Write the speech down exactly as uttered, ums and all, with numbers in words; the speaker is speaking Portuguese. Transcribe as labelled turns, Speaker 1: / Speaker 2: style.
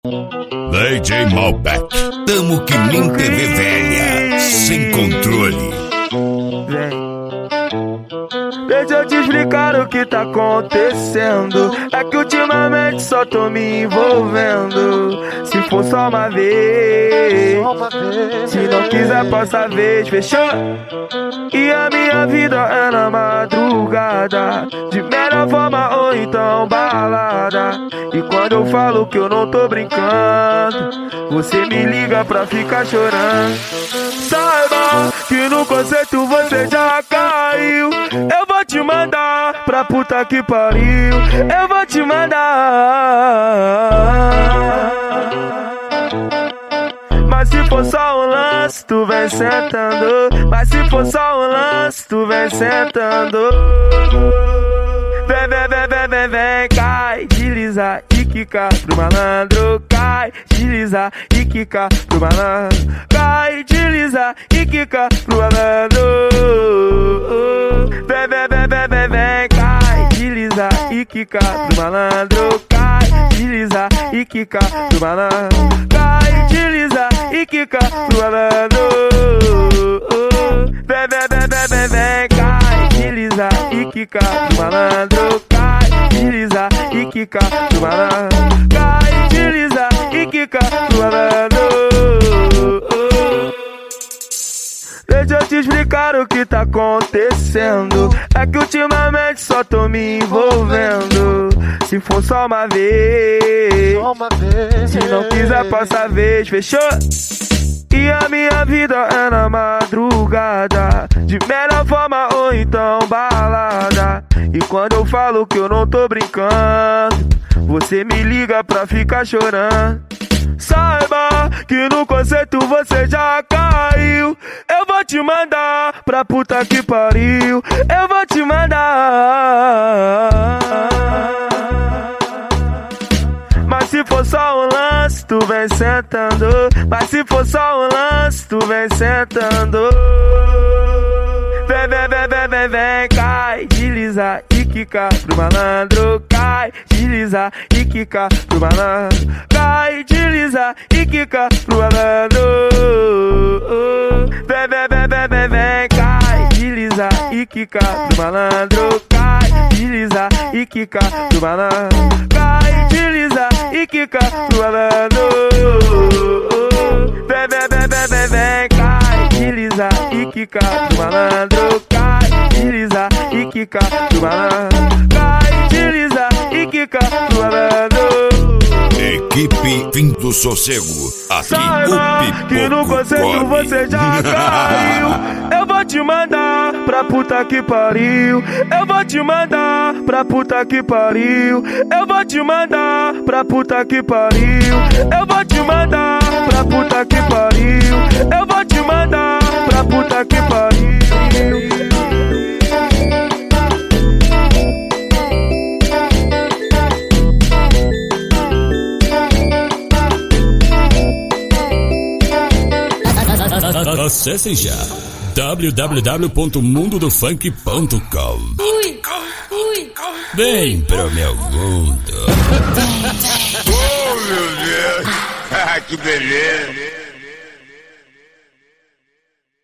Speaker 1: D J Malbec, tamo que nem T V velha, sem controle.
Speaker 2: Vem. Deixa eu te explicar o que tá acontecendo. É que ultimamente só tô me envolvendo. Se for só uma vez, se não quiser passa vez, fechou? E a minha vida é na madrugada, de melhor forma ou então balada. E quando eu falo que eu não tô brincando, você me liga pra ficar chorando. Saiba que no conceito você já caiu. Eu vou te mandar pra puta que pariu. Eu vou te mandar. Mas se for só um lance, tu vem sentando. Mas se for só um lance, tu vem sentando. Vem, vem, vem, vem, vem, vem, cai, desliza e quica pro malandro. Cai, desliza e quica pro malandro. Cai, desliza e quica pro malandro. Vem, vem, vem, vem, vem, vem, cai, desliza e quica pro malandro. Cai, desliza e quica pro malandro. Cai, desliza e quica pro malandro. Vem, vem, vem, vem, vem, vem, cai, desliza e quica pro malandro. Cai, desliza e quica pro malandro. Cai, desliza e quica pro malandro. Deixa eu te explicar o que tá acontecendo. É que ultimamente só tô me envolvendo. Se for só uma vez, se não quiser passa vez, fechou? E a minha vida é na madrugada, de melhor forma ou então balada. E quando eu falo que eu não tô brincando, você me liga pra ficar chorando. Saiba que no conceito você já caiu. Eu vou te mandar pra puta que pariu. Eu vou te mandar. Mas se for só um lance, tu vem sentando. Mas se for só um lance, tu vem sentando. Vem, vem, vem, vem, vem, vem, cai, desliza e quica pro malandro. Cai, desliza e quica pro malandro. Cai, desliza e quica pro malandro. Vem, vem, vem, vem, vem, vem, cai, desliza e quica pro malandro. Cai, desliza e quica pro malandro. Cai, desliza e quica pro malandro. Vem, vem, vem, vem, vem, vem, cai, desliza e quica pro malandro. Cai, desliza e quica pro malandro. Cai, desliza e quica pro malandro.
Speaker 1: Equipe Fim do Sossego, aqui
Speaker 2: Saiba
Speaker 1: o
Speaker 2: que no conceito você já caiu. Eu vou te mandar pra puta que pariu. Eu vou te mandar pra puta que pariu. Eu vou te mandar pra puta que pariu. Eu vou te mandar pra puta que pariu. Eu vou te mandar pra puta que pariu.
Speaker 1: Acesse já w w w ponto mundo do funk ponto com.
Speaker 3: Fui, fui.
Speaker 1: Vem pro meu mundo.
Speaker 4: Oh, meu Deus! Que beleza!